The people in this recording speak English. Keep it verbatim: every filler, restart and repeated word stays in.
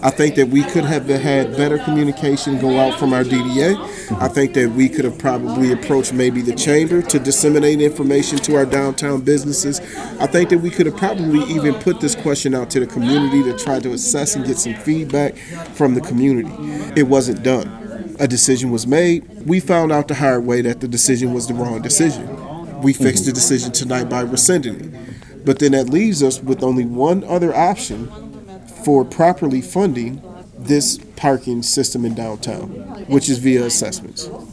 I think that we could have had better communication go out from our D D A. I think that we could have probably approached maybe the chamber to disseminate information to our downtown businesses. I think that we could have probably even put this question out to the community to try to assess and get some feedback from the community. It wasn't done. A decision was made. We found out the hard way that the decision was the wrong decision. We fixed the decision tonight by rescinding it. But then that leaves us with only one other option for properly funding this parking system in downtown, which is via assessments.